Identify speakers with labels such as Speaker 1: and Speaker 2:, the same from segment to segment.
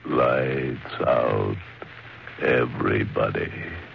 Speaker 1: Lights out, everybody.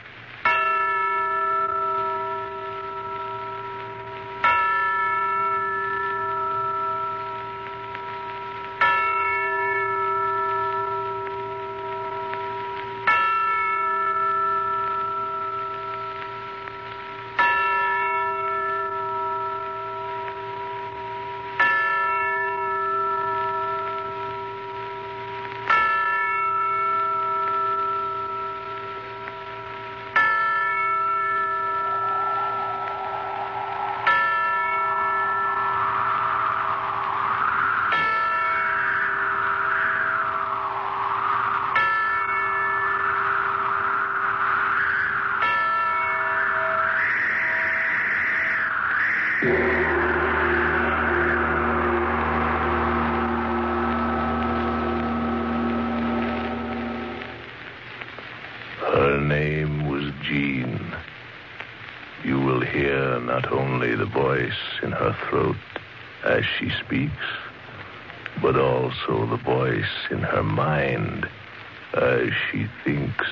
Speaker 1: Her name was Jean. You will hear not only the voice in her throat as she speaks, but also the voice in her mind as she thinks.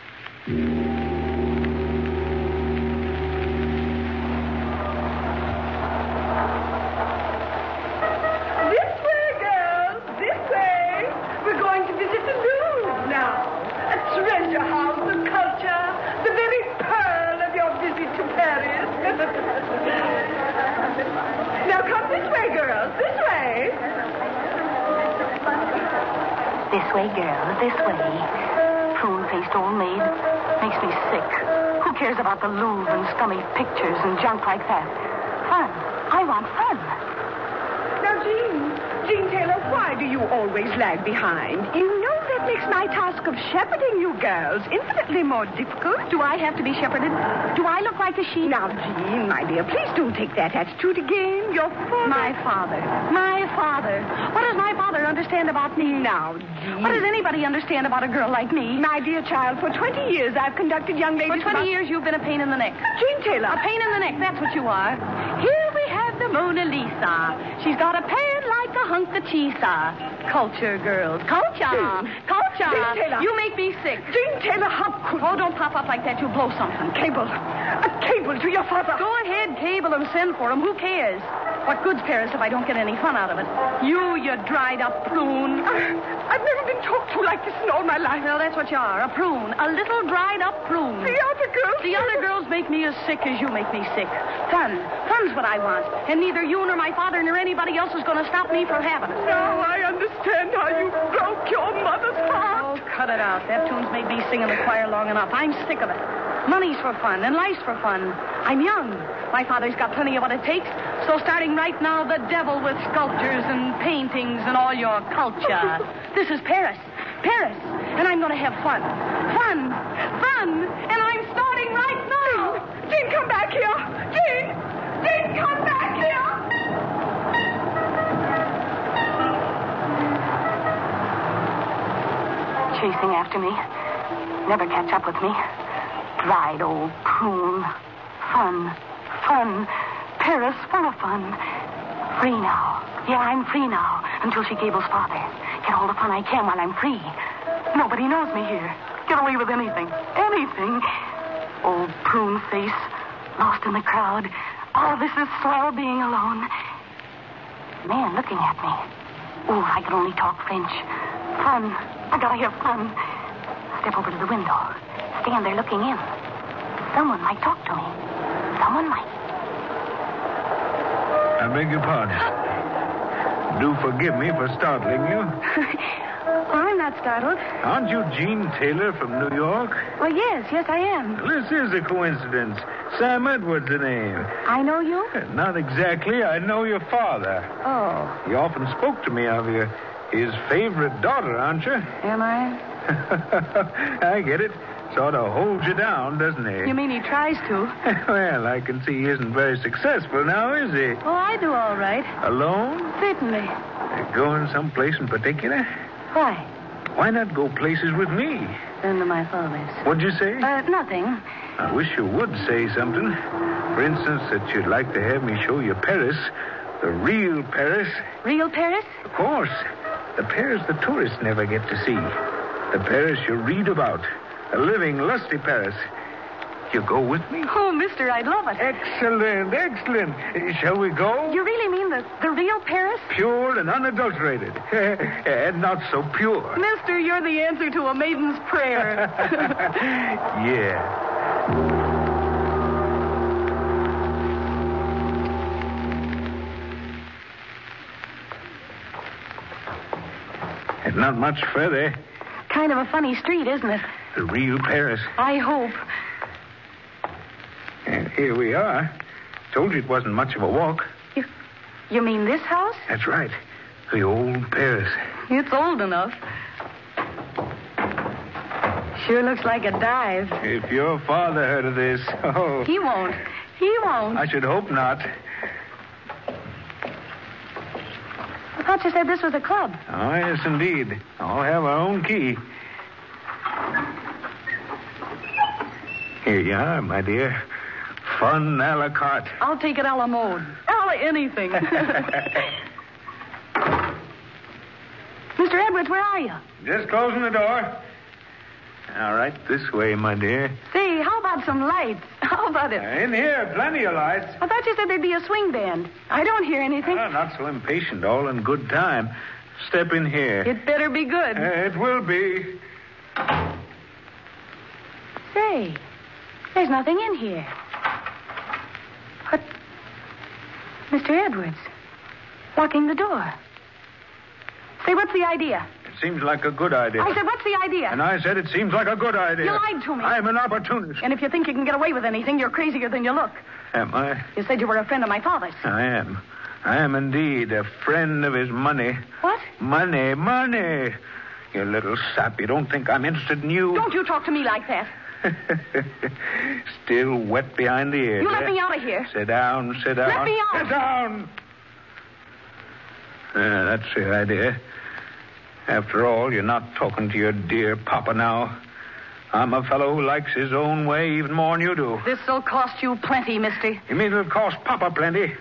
Speaker 2: Now come this way, girls. This way.
Speaker 3: This way, girls. This way. Prune-faced old maid. Makes me sick. Who cares about the Louvre and scummy pictures and junk like that? Fun. I want fun.
Speaker 2: Now, Jean Taylor, why do you always lag behind? You know that makes my task of shepherding you girls infinitely more difficult.
Speaker 3: Do I have to be shepherded? Do I look like a sheep?
Speaker 2: Now, Jean, my dear, please don't take that attitude again. Your father...
Speaker 3: My father. What does my father understand about me?
Speaker 2: Now, Jean...
Speaker 3: What does anybody understand about a girl like me?
Speaker 2: My dear child, for 20 years I've conducted young ladies...
Speaker 3: For 20 years you've been a pain in the neck.
Speaker 2: Jean Taylor...
Speaker 3: A pain in the neck, that's what you are. Here we have the Mona Lisa. She's got a pan like a hunk of cheese. Culture, girls. Culture.
Speaker 2: Jean Taylor.
Speaker 3: You make me sick.
Speaker 2: Jean Taylor, how could...
Speaker 3: Oh, don't pop up like that. You'll blow something.
Speaker 2: Cable. A cable to your father.
Speaker 3: Go ahead, cable him, send for him. Who cares? What good's Paris if I don't get any fun out of it? You dried up prune.
Speaker 2: I've never been talked to like this in all my life.
Speaker 3: Well, that's what you are, a prune. A little dried up prune.
Speaker 2: The other girls
Speaker 3: make me as sick as you make me sick. Fun's what I want. And neither you nor my father nor anybody else is going to stop me from having it.
Speaker 2: Now I understand how you broke your mother's heart.
Speaker 3: Oh, cut it out. That tune's made me sing in the choir long enough. I'm sick of it. Money's for fun, and life's for fun. I'm young. My father's got plenty of what it takes. So starting right now, the devil with sculptures and paintings and all your culture. This is Paris. And I'm going to have fun. Fun. And I'm starting right now.
Speaker 2: Jean, come back here. Jean, come back here.
Speaker 3: Chasing after me. Never catch up with me. Dried old prune. Fun. Paris full of fun. Free now. Yeah, I'm free now. Until she cables father. Get all the fun I can while I'm free. Nobody knows me here. Get away with anything. Old prune face. Lost in the crowd. Oh, this is swell being alone. Man looking at me. Oh, I can only talk French. Fun. I gotta have fun. Step over to the window. Stand there looking in. Someone might talk to me. Someone might.
Speaker 4: I beg your pardon. Do forgive me for startling you.
Speaker 3: I'm not startled.
Speaker 4: Aren't you Jean Taylor from New York?
Speaker 3: Well, yes, I am.
Speaker 4: This is a coincidence. Sam Edwards, the name.
Speaker 3: I know you?
Speaker 4: Not exactly. I know your father.
Speaker 3: Oh.
Speaker 4: He often spoke to me of you. His favorite daughter, aren't you?
Speaker 3: Am I?
Speaker 4: I get it. Sort of holds you down, doesn't he?
Speaker 3: You mean he tries to?
Speaker 4: Well, I can see he isn't very successful now, is he?
Speaker 3: Oh, I do all right.
Speaker 4: Alone?
Speaker 3: Certainly.
Speaker 4: Going someplace in particular?
Speaker 3: Why?
Speaker 4: Why not go places with me?
Speaker 3: Then to my father's.
Speaker 4: What'd you say?
Speaker 3: Nothing.
Speaker 4: I wish you would say something. For instance, that you'd like to have me show you Paris. The real Paris.
Speaker 3: Real Paris?
Speaker 4: Of course. The Paris the tourists never get to see. The Paris you read about. A living, lusty Paris. You go with me?
Speaker 3: Oh, mister, I'd love it.
Speaker 4: Excellent, excellent. Shall we go?
Speaker 3: You really mean the real Paris?
Speaker 4: Pure and unadulterated. And not so pure.
Speaker 3: Mister, you're the answer to a maiden's prayer.
Speaker 4: Yeah. And not much further.
Speaker 3: Kind of a funny street, isn't it?
Speaker 4: The real Paris.
Speaker 3: I hope.
Speaker 4: And here we are. Told you it wasn't much of a walk.
Speaker 3: You mean this house?
Speaker 4: That's right. The old Paris.
Speaker 3: It's old enough. Sure looks like a dive.
Speaker 4: If your father heard of this, oh.
Speaker 3: He won't. He won't.
Speaker 4: I should hope not.
Speaker 3: I thought you said this was a club.
Speaker 4: Oh, yes, indeed. I'll have our own key. Here you are, my dear. Fun a la carte.
Speaker 3: I'll take it a la mode. A la anything. Mr. Edwards, where are you?
Speaker 4: Just closing the door. All right, this way, my dear.
Speaker 3: Say, how about some lights? How about it?
Speaker 4: In here, plenty of lights.
Speaker 3: I thought you said there'd be a swing band. I don't hear anything.
Speaker 4: Not so impatient, all in good time. Step in here.
Speaker 3: It better be good.
Speaker 4: It will be.
Speaker 3: Say, there's nothing in here. What? Mr. Edwards, locking the door. Say, what's the idea?
Speaker 4: It seems like a good idea.
Speaker 3: I said, what's the idea?
Speaker 4: And I said it seems like a good idea.
Speaker 3: You lied to me.
Speaker 4: I'm an opportunist.
Speaker 3: And if you think you can get away with anything, you're crazier than you look.
Speaker 4: Am I?
Speaker 3: You said you were a friend of my father's.
Speaker 4: I am. I am indeed a friend of his money.
Speaker 3: What?
Speaker 4: Money, money. You little sap. You don't think I'm interested in you?
Speaker 3: Don't you talk to me like that.
Speaker 4: Still wet behind the ears.
Speaker 3: You let me out of here.
Speaker 4: Sit down, sit down.
Speaker 3: Let me out.
Speaker 4: Sit down. That's the idea. After all, you're not talking to your dear papa now. I'm a fellow who likes his own way even more than you do.
Speaker 3: This'll cost you plenty, mister.
Speaker 4: You mean it'll cost papa plenty?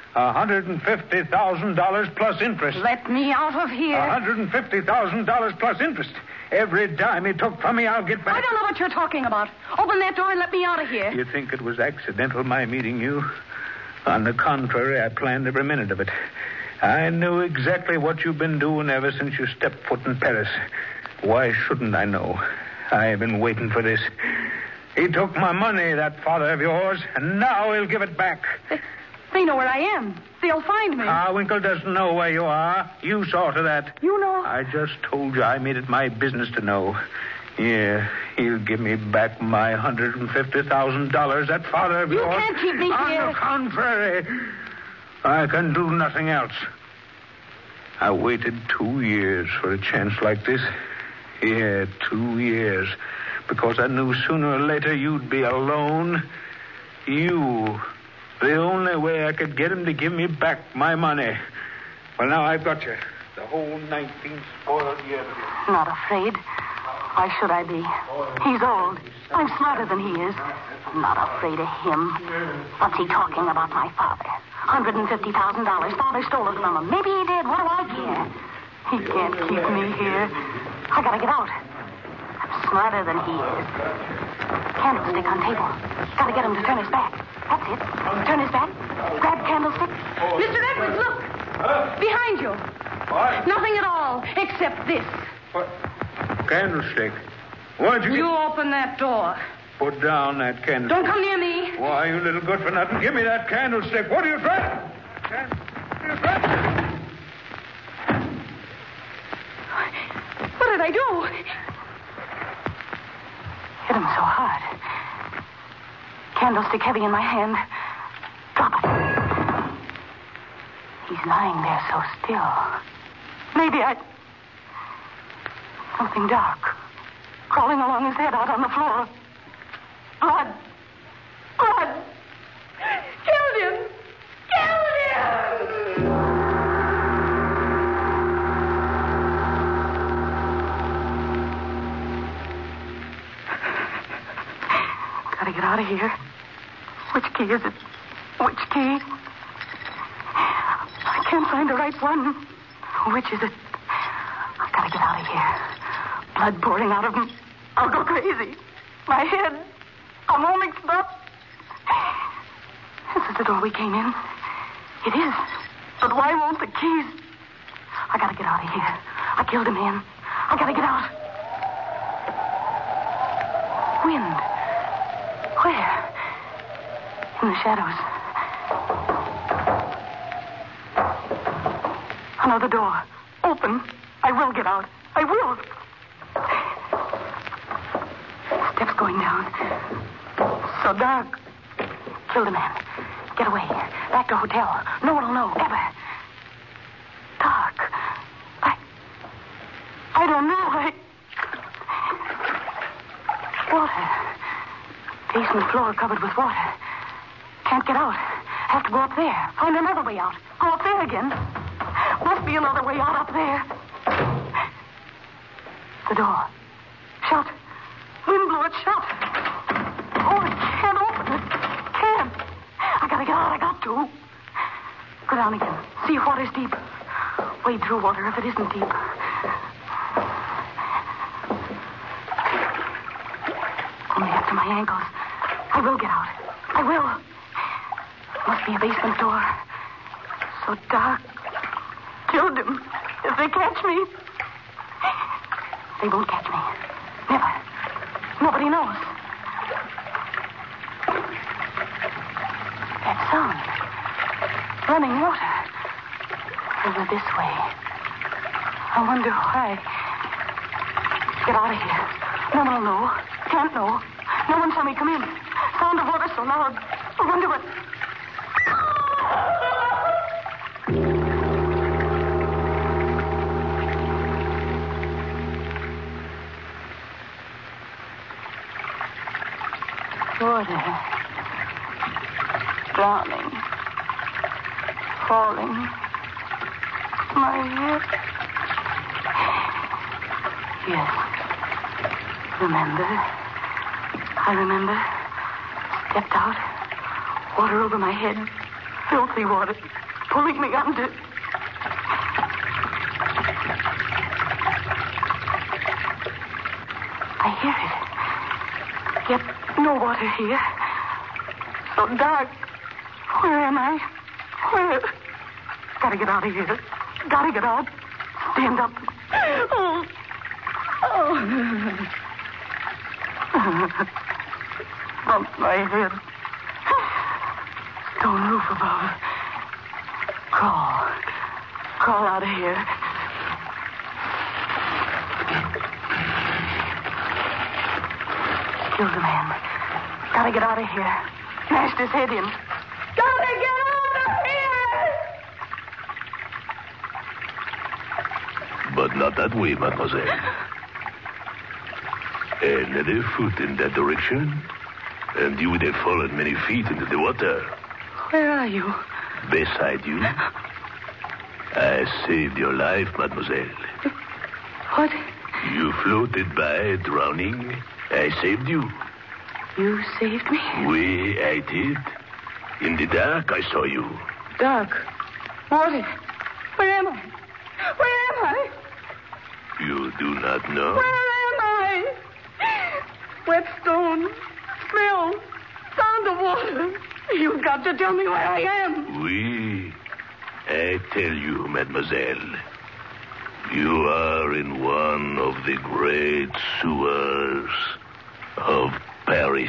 Speaker 4: $150,000 plus interest.
Speaker 3: Let me out of here.
Speaker 4: $150,000 plus interest. Every dime he took from me, I'll get back.
Speaker 3: I don't know what you're talking about. Open that door and let me out of here.
Speaker 4: You think it was accidental, my meeting you? On the contrary, I planned every minute of it. I knew exactly what you've been doing ever since you stepped foot in Paris. Why shouldn't I know? I've been waiting for this. He took my money, that father of yours, and now he'll give it back.
Speaker 3: They know where I am. They'll find me.
Speaker 4: Winkle doesn't know where you are. You saw to that.
Speaker 3: You know?
Speaker 4: I just told you I made it my business to know. Yeah, he'll give me back my $150,000, that father of yours.
Speaker 3: You can't keep me here.
Speaker 4: On the contrary, I can do nothing else. I waited 2 years for a chance like this. Yeah, 2 years. Because I knew sooner or later you'd be alone. You. The only way I could get him to give me back my money. Well, now I've got you. The whole 19 spoiled years.
Speaker 3: Not afraid. Why should I be? He's old. I'm smarter than he is. I'm not afraid of him. What's he talking about, my father? $150,000. Father stole it from him. Maybe he did. What do I care? He can't keep me here. I gotta get out. I'm smarter than he is. Candlestick on table. Gotta get him to turn his back. That's it. Turn his back. Grab candlestick. Mr. Edwards, look. Behind you.
Speaker 4: What?
Speaker 3: Nothing at all, except this.
Speaker 4: What? Candlestick. Why'd you
Speaker 3: You open that door.
Speaker 4: Put down that candlestick.
Speaker 3: Don't come near me.
Speaker 4: Why, you little good for nothing. Give me that candlestick. What are you threatening? What are you threatening?
Speaker 3: What did I do? Hit him so hard. Candlestick heavy in my hand. Drop it. He's lying there so still. Maybe something dark. Crawling along his head out on the floor. Blood. Blood. Killed him. Killed him. Gotta get out of here. Which key is it? Which key? I can't find the right one. Which is it? out of here. Blood pouring out of them. I'll go crazy. My head. I'm all mixed up. This is the door we came in. It is. But why won't the keys? I gotta get out of here. I killed a man. I gotta get out. Wind. Where? In the shadows. Another door. Open. I will get out. I will. Steps going down. So dark. Kill the man. Get away. Back to hotel. No one will know, ever. Dark. I don't know. Water. Basement floor covered with water. Can't get out. Have to go up there. Find another way out. Go up there again. Must be another way out up there. The door. Shut. Wind blew it shut. Oh, I can't open it. Can't. I gotta get out. I got to. Go down again. See if water's deep. Wade through water if it isn't deep. Only up to my ankles. I will get out. I will. Must be a basement door. So dark. Killed him. If they catch me. They won't catch me. Never. Nobody knows. That sound. Running water. Over this way. I wonder why. Get out of here. No one will know. Can't know. No one saw me come in. Sound of water so loud. I wonder what... Water. Drowning. Falling. My head. Yes. Remember. I remember. Stepped out. Water over my head. Filthy water. Pulling me under. I hear it. Yet no water here. So dark. Where am I? Where? Gotta get out of here. Gotta get out. Stand up. Oh. Bumped my head. Stone roof above. Crawl out of here. Killed the man. Gotta get out of here. Smashed his head in. Gotta get out of here!
Speaker 1: But not that way, mademoiselle. Another foot in that direction, and you would have fallen many feet into the water.
Speaker 3: Where are you?
Speaker 1: Beside you. I saved your life, mademoiselle.
Speaker 3: What?
Speaker 1: You floated by, drowning. I saved you.
Speaker 3: You saved me?
Speaker 1: Oui, I did. In the dark, I saw you.
Speaker 3: Dark. Water. Where am I? Where am I?
Speaker 1: You do not know?
Speaker 3: Where am I? Wet stone. Smell. Sound of water. You've got to tell me where I am.
Speaker 1: Oui. I tell you, mademoiselle. You are in one of the great sewers of Paris.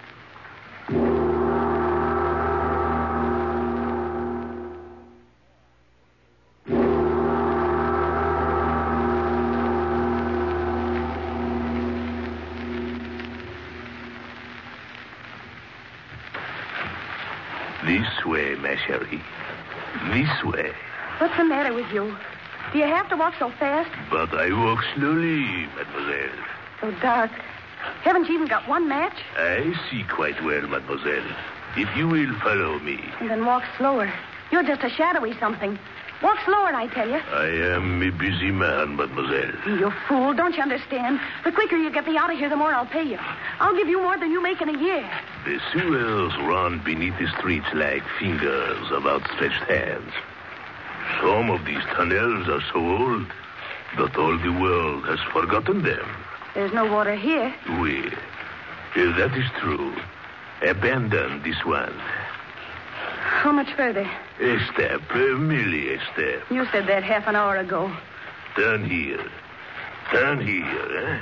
Speaker 1: This way, ma chérie. This way.
Speaker 3: What's the matter with you? Do you have to walk so fast?
Speaker 1: But I walk slowly, mademoiselle.
Speaker 3: So dark. Haven't you even got one match?
Speaker 1: I see quite well, mademoiselle. If you will follow me.
Speaker 3: And then walk slower. You're just a shadowy something. Walk slower, I tell you.
Speaker 1: I am a busy man, mademoiselle.
Speaker 3: You fool. Don't you understand? The quicker you get me out of here, the more I'll pay you. I'll give you more than you make in a year.
Speaker 1: The sewers run beneath the streets like fingers of outstretched hands. Some of these tunnels are so old But all the world has forgotten them.
Speaker 3: There's no water here.
Speaker 1: Oui. That is true. Abandon this one.
Speaker 3: How much further?
Speaker 1: A step, merely a step.
Speaker 3: You said that half an hour ago.
Speaker 1: Turn here. Turn here, eh?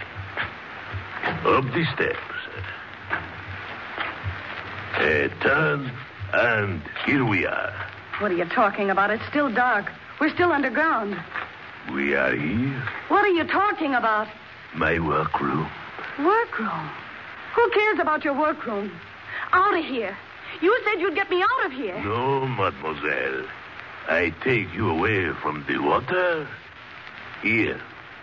Speaker 1: Up the steps. Turn, and here we are.
Speaker 3: What are you talking about? It's still dark. We're still underground.
Speaker 1: We are here.
Speaker 3: What are you talking about?
Speaker 1: My workroom.
Speaker 3: Workroom? Who cares about your workroom? Out of here. You said you'd get me out of here.
Speaker 1: No, mademoiselle. I take you away from the water. Here.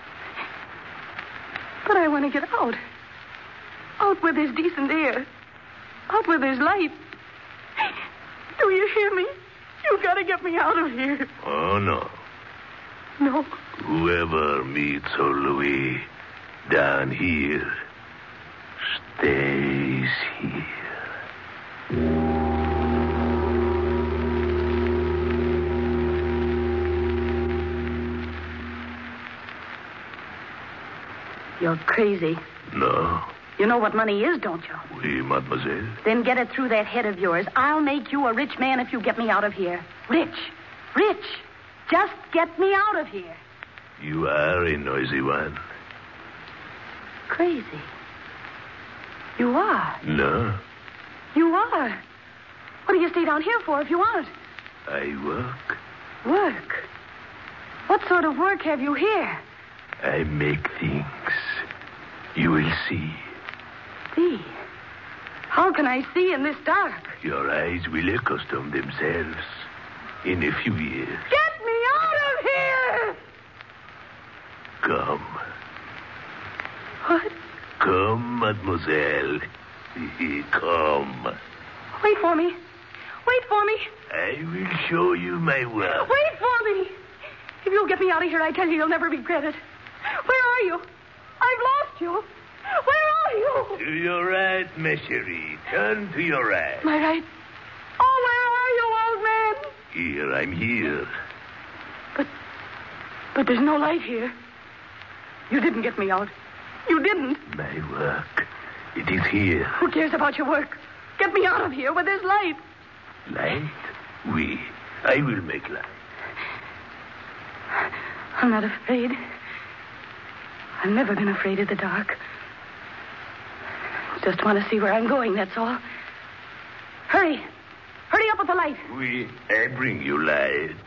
Speaker 3: But I want to get out. Out where there's decent air. Out where there's light. Do you hear me? You gotta get me out of here.
Speaker 1: Oh, no.
Speaker 3: No.
Speaker 1: Whoever meets old Louis down here stays here.
Speaker 3: You're crazy.
Speaker 1: No.
Speaker 3: You know what money is, don't you?
Speaker 1: Oui, mademoiselle.
Speaker 3: Then get it through that head of yours. I'll make you a rich man if you get me out of here. Rich. Rich. Just get me out of here.
Speaker 1: You are a noisy one.
Speaker 3: Crazy. You are.
Speaker 1: No.
Speaker 3: You are. What do you stay down here for if you aren't?
Speaker 1: I work.
Speaker 3: Work? What sort of work have you here?
Speaker 1: I make things. You will see.
Speaker 3: See? How can I see in this dark?
Speaker 1: Your eyes will accustom themselves in a few years.
Speaker 3: Get me out of here!
Speaker 1: Come.
Speaker 3: What?
Speaker 1: Come, mademoiselle. Come.
Speaker 3: Wait for me. Wait for me.
Speaker 1: I will show you my work.
Speaker 3: Wait for me. If you'll get me out of here, I tell you, you'll never regret it. Where are you? I've lost you. Where are you?
Speaker 1: To your right, ma chérie. Turn to your right.
Speaker 3: My right? Oh, where are you, old man?
Speaker 1: Here, I'm here.
Speaker 3: But there's no light here. You didn't get me out. You didn't.
Speaker 1: My work. It is here.
Speaker 3: Who cares about your work? Get me out of here where there's light.
Speaker 1: Light? Oui. I will make light.
Speaker 3: I'm not afraid. I've never been afraid of the dark. Just want to see where I'm going, that's all. Hurry. Hurry up with the light.
Speaker 1: Oui. I bring you light.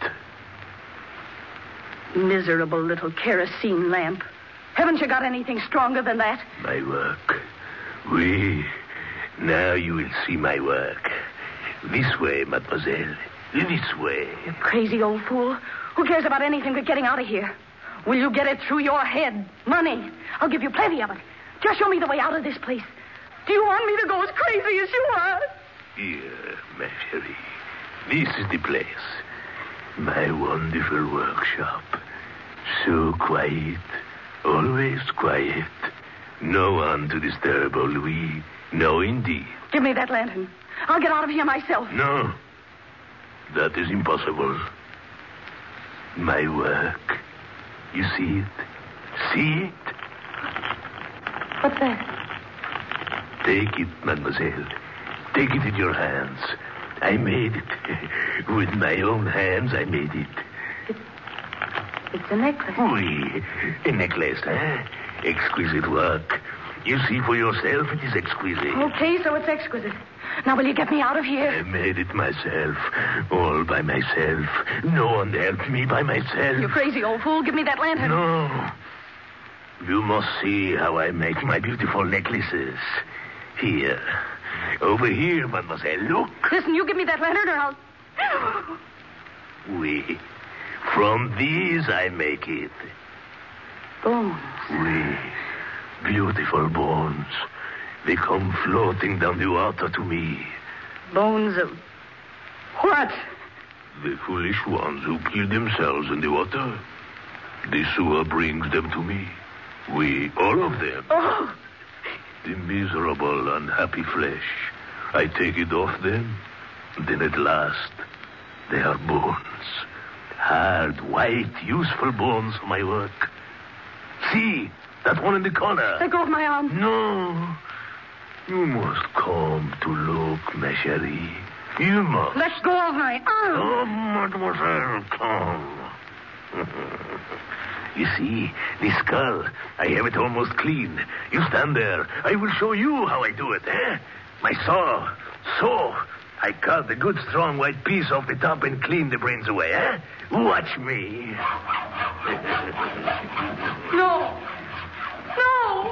Speaker 3: Miserable little kerosene lamp. Haven't you got anything stronger than that?
Speaker 1: My work. Oui. Now you will see my work. This way, mademoiselle. This way.
Speaker 3: You crazy old fool. Who cares about anything but getting out of here? Will you get it through your head? Money. I'll give you plenty of it. Just show me the way out of this place. Do you want me to go as crazy as you are?
Speaker 1: Here, ma chérie. This is the place. My wonderful workshop. So quiet. Always quiet. No one to disturb old Louis. No, indeed.
Speaker 3: Give me that lantern. I'll get out of here myself.
Speaker 1: No. That is impossible. My work. You see it? See it?
Speaker 3: What's that?
Speaker 1: Take it, mademoiselle. Take it in your hands. I made it. With my own hands, I made it.
Speaker 3: It's a necklace.
Speaker 1: Oui. A necklace, eh? Exquisite work. You see for yourself, it is exquisite.
Speaker 3: Okay, so it's exquisite. Now, will you get me out of here?
Speaker 1: I made it myself. All by myself. No one helped me by myself.
Speaker 3: You crazy old fool. Give me that lantern.
Speaker 1: No. You must see how I make my beautiful necklaces. Here. Over here, mademoiselle. Look.
Speaker 3: Listen, you give me that lantern or I'll...
Speaker 1: Oui. From these I make it.
Speaker 3: Bones.
Speaker 1: Oui. Beautiful bones. They come floating down the water to me.
Speaker 3: Bones of... what?
Speaker 1: The foolish ones who killed themselves in the water. The sewer brings them to me. We, all of them.
Speaker 3: Oh!
Speaker 1: The miserable, unhappy flesh. I take it off them. Then at last, they are bones. Hard, white, useful bones for my work. See, that one in the corner.
Speaker 3: Let go of my arm.
Speaker 1: No. You must come to look, ma chérie. You must.
Speaker 3: Let go of my arm.
Speaker 1: Oh, mademoiselle, come. You see, the skull, I have it almost clean. You stand there. I will show you how I do it, eh? My saw. So, I cut the good, strong, white piece off the top and clean the brains away, eh? Watch me.
Speaker 3: No. No.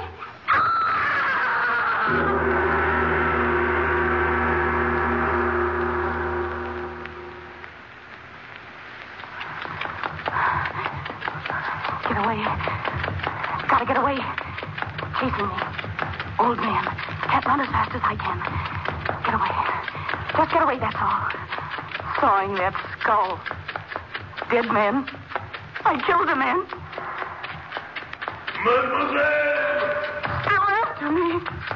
Speaker 3: Get away. Gotta get away. Chasing me. Old man. Can't run as fast as I can. Get away. Just get away, that's all. Sawing that skull. Dead man. I killed a man.
Speaker 1: Mademoiselle!
Speaker 3: Still after me.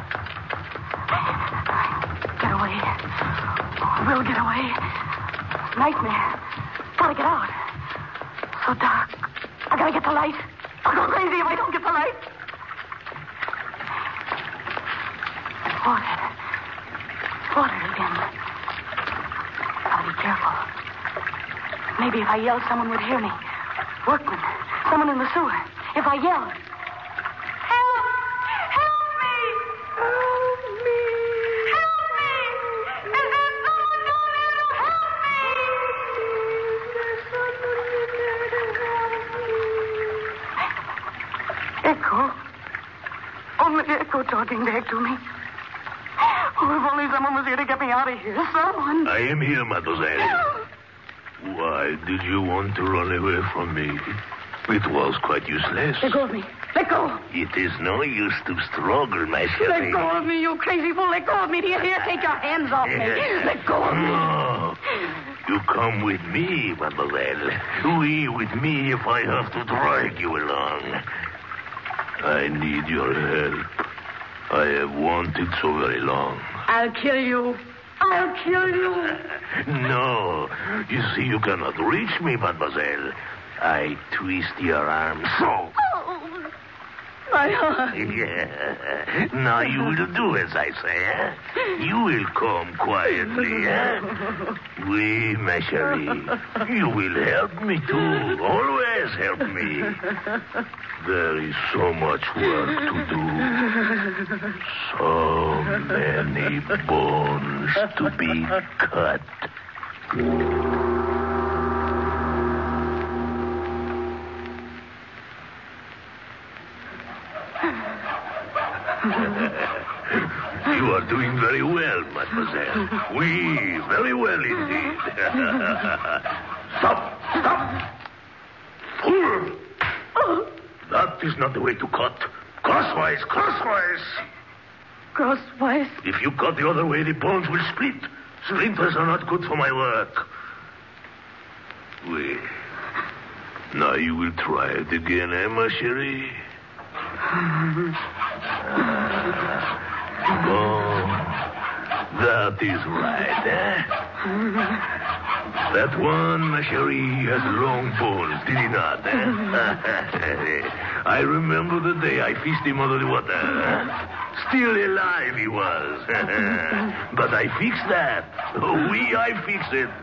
Speaker 3: Get away. We'll get away. Nightmare. Gotta get out. So dark. I gotta get the light. I'll go crazy if I don't get the light. Water again. Gotta be careful. Maybe if I yelled, someone would hear me. Workman. Someone in the sewer. If I yelled. Help! Help me! Help me! Help me! Is there someone down there to help me? Is there someone there to help me? Echo. Only Echo talking back to me. Oh, if only someone was here to get me out of here. Someone.
Speaker 1: I am here, mademoiselle. Why did you want to run away from me? It was quite useless.
Speaker 3: Let go of me. Let go.
Speaker 1: It is no use to struggle, my chérie.
Speaker 3: Let go of me, you crazy fool. Let go of me. Do you hear? Take your hands off me. Let go of me.
Speaker 1: No. You come with me, mademoiselle. Oui, with me if I have to drag you along. I need your help. I have wanted so very long.
Speaker 3: I'll kill you. I'll kill you.
Speaker 1: No. You see, you cannot reach me, mademoiselle. I twist your arm so.
Speaker 3: Oh, my heart.
Speaker 1: Yeah. Now you will do as I say, eh? You will come quietly, eh? Oui, ma chérie. You will help me too. Always help me. There is so much work to do. So many bones to be cut. You are doing very well, mademoiselle. Oui, very well indeed. Stop! Stop! Fool! That is not the way to cut. Crosswise, crosswise.
Speaker 3: Crosswise?
Speaker 1: If you cut the other way, the bones will split. Splinters are not good for my work. Oui. Now you will try it again, eh, ma chérie? Oh, that is right, eh? That one, ma chérie, has long bones, did he not, eh? I remember the day I fished him out of the water. Still alive he was. But I fixed that. Oui, I fixed it.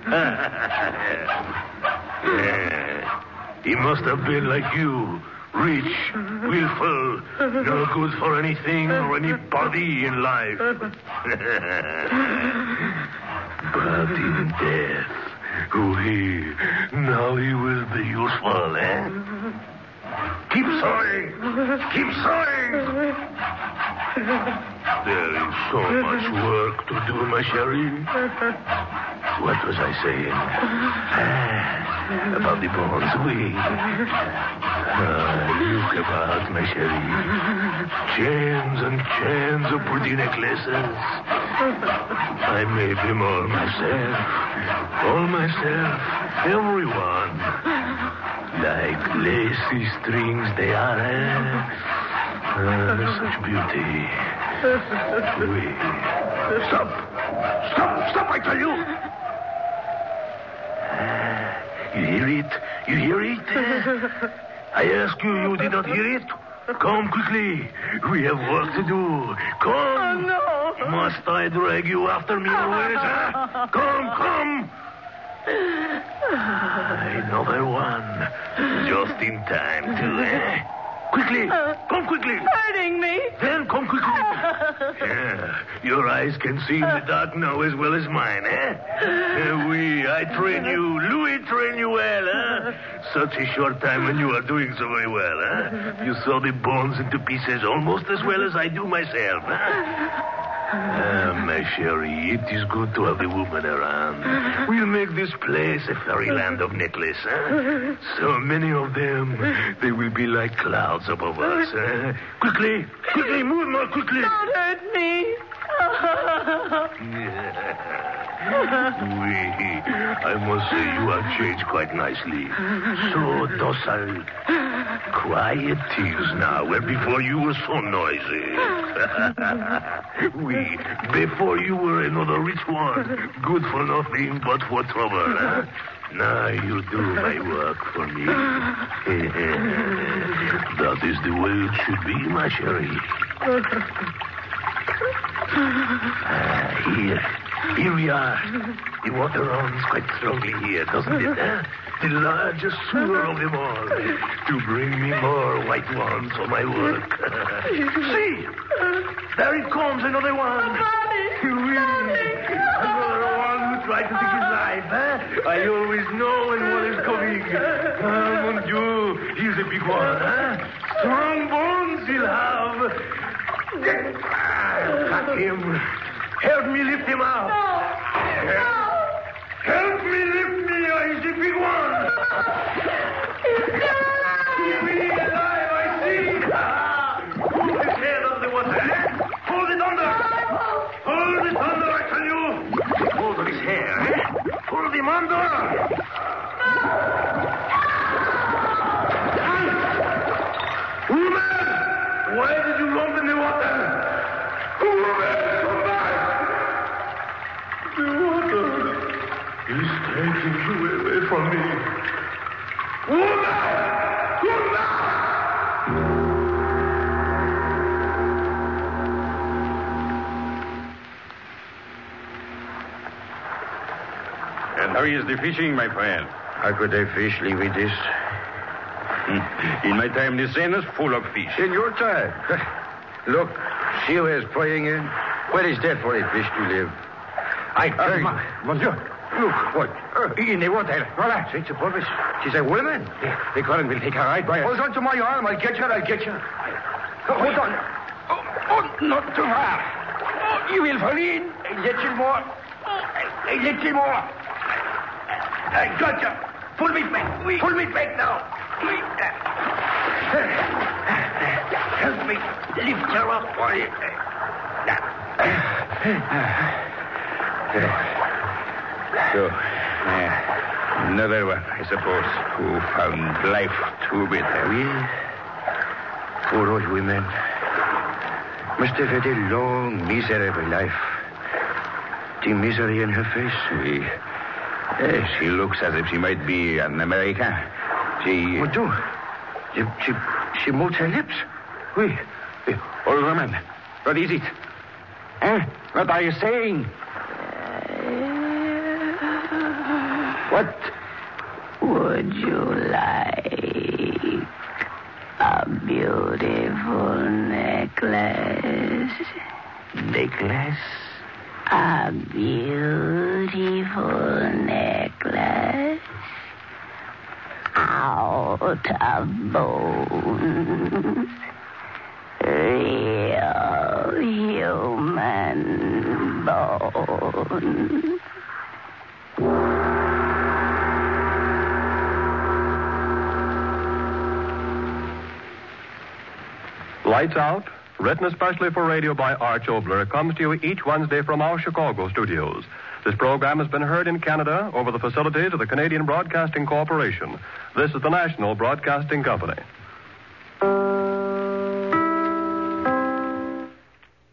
Speaker 1: He must have been like you. Rich, willful, no good for anything or anybody in life. But in death, now he will be useful, eh? Keep sawing! Keep sawing! There is so much work to do, ma chérie. What was I saying? About the bones, oui. Look about, ma chérie. Chains and chains of pretty necklaces. I made them all myself. All myself. Everyone. Like lacy strings they are, eh? Such beauty. Oui. Stop! Stop! Stop, I tell you! You hear it? You hear it? I ask you, you did not hear it? Come quickly. We have work to do. Come.
Speaker 3: Oh, no.
Speaker 1: Must I drag you after me always, huh? Come. Another one. Just in time to, Quickly. Come quickly.
Speaker 3: Hurting me.
Speaker 1: Then come quickly. Yeah. Your eyes can see in the dark now as well as mine, I train you. Louis train you well, Such a short time and you are doing so very well, You saw the bones into pieces almost as well as I do myself, my Sherry, it is good to have a woman around. We'll make this place a fairyland of necklace, So many of them, they will be like clouds above us, Quickly, move more quickly.
Speaker 3: Don't hurt me.
Speaker 1: I must say you have changed quite nicely. So docile. Quiet tears now, where before you were so noisy. Before you were another rich one, good for nothing but for trouble. Now you do my work for me. That is the way it should be, my Sherry. Here we are. The water runs quite strongly here, doesn't it? The largest sewer of them all. To bring me more white ones for my work. See! There it comes, another one. Another one who tried to take his life, I always know when one is coming. Mon Dieu, he's a big one, Strong bones he'll have. Cut him. Help me lift him out.
Speaker 3: No.
Speaker 1: Help me lift me. He's a big one.
Speaker 3: He's still alive.
Speaker 1: He's alive, I see. Pull his head out of the water. Hold it under. Hold it under, I tell you. Hold on his hair. Hold him under. Woman! Why did you lump in the water? Woman, come back! The water is taking you away from me. Woman! Come back!
Speaker 5: And how is the fishing, my friend?
Speaker 4: How could I fish, Levitis?
Speaker 5: In my time, the Seine is full of fish.
Speaker 4: In your time? Look, see who is playing in? Where is that for a fish to live? I tell you.
Speaker 5: Monsieur.
Speaker 4: Look, what? In the water. Voilà, c'est the purpose. She's a woman.
Speaker 5: The current will take her right by us.
Speaker 4: Hold on to my arm. I'll get you. Hold on.
Speaker 5: Oh, not too far. Oh, you will fall in.
Speaker 4: A little more. I got you. Pull me back. Pull me back now. Help me lift her up, boy.
Speaker 5: So, another one, I suppose, who found life too bitter.
Speaker 4: Oui. Poor old women must have had a long, miserable life. The misery in her face.
Speaker 5: Oui. She looks as if she might be an American.
Speaker 4: What do? She moves her lips.
Speaker 5: Oui. Old woman, what is it? What are you saying? What?
Speaker 6: Would you like a beautiful necklace?
Speaker 4: Necklace?
Speaker 6: A beautiful necklace out of bones. Real human bones.
Speaker 7: Lights Out, written especially for radio by Arch Obler, comes to you each Wednesday from our Chicago studios. This program has been heard in Canada over the facilities of the Canadian Broadcasting Corporation. This is the National Broadcasting Company.